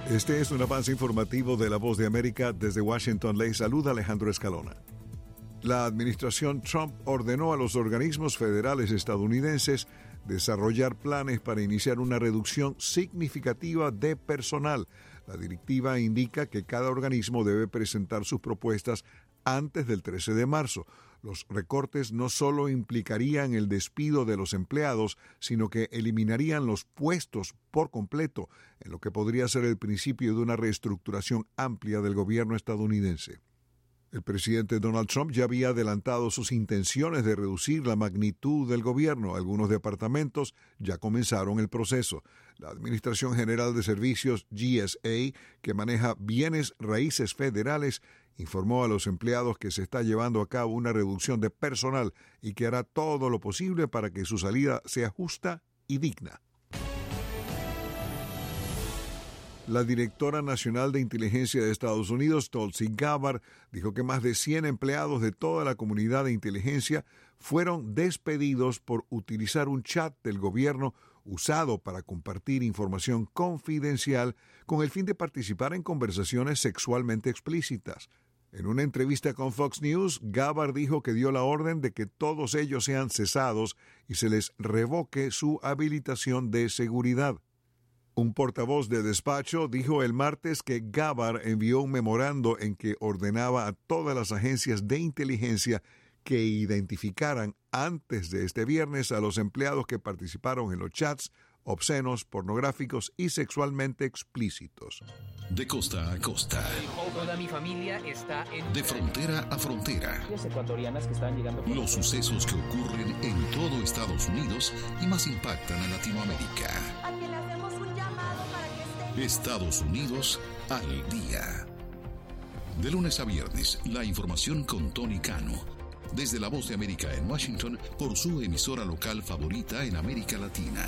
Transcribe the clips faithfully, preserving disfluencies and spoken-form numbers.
Este es un avance informativo de La Voz de América. Desde Washington les saluda Alejandro Escalona. La administración Trump ordenó a los organismos federales estadounidenses desarrollar planes para iniciar una reducción significativa de personal. La directiva indica que cada organismo debe presentar sus propuestas antes del trece de marzo. Los recortes no solo implicarían el despido de los empleados, sino que eliminarían los puestos por completo, en lo que podría ser el principio de una reestructuración amplia del gobierno estadounidense. El presidente Donald Trump ya había adelantado sus intenciones de reducir la magnitud del gobierno. Algunos departamentos ya comenzaron el proceso. La Administración General de Servicios, G S A, que maneja bienes raíces federales, informó a los empleados que se está llevando a cabo una reducción de personal y que hará todo lo posible para que su salida sea justa y digna. La directora nacional de inteligencia de Estados Unidos, Tulsi Gabbard, dijo que más de cien empleados de toda la comunidad de inteligencia fueron despedidos por utilizar un chat del gobierno usado para compartir información confidencial con el fin de participar en conversaciones sexualmente explícitas. En una entrevista con Fox News, Gabbard dijo que dio la orden de que todos ellos sean cesados y se les revoque su habilitación de seguridad. Un portavoz de despacho dijo el martes que Gabbard envió un memorando en que ordenaba a todas las agencias de inteligencia que identificaran antes de este viernes a los empleados que participaron en los chats obscenos, pornográficos y sexualmente explícitos. De costa a costa. Toda mi familia está en... De frontera a frontera. Ecuatorianas que están llegando por... Los sucesos que ocurren en todo Estados Unidos y más impactan a Latinoamérica. Estados Unidos al día. De lunes a viernes, la información con Tony Cano. Desde La Voz de América en Washington, por su emisora local favorita en América Latina.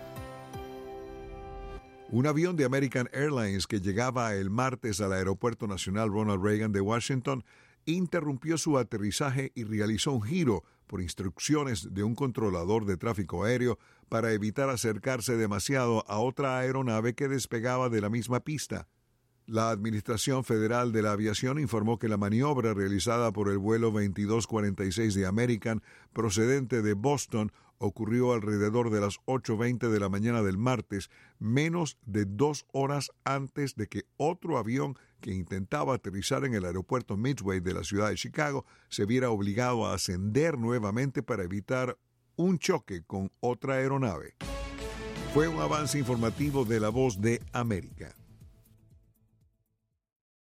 Un avión de American Airlines que llegaba el martes al Aeropuerto Nacional Ronald Reagan de Washington interrumpió su aterrizaje y realizó un giro por instrucciones de un controlador de tráfico aéreo para evitar acercarse demasiado a otra aeronave que despegaba de la misma pista. La Administración Federal de la Aviación informó que la maniobra realizada por el vuelo veintidós cuarenta y seis de American, procedente de Boston, ocurrió alrededor de las ocho veinte de la mañana del martes, menos de dos horas antes de que otro avión que intentaba aterrizar en el aeropuerto Midway de la ciudad de Chicago se viera obligado a ascender nuevamente para evitar un choque con otra aeronave. Fue un avance informativo de La Voz de América.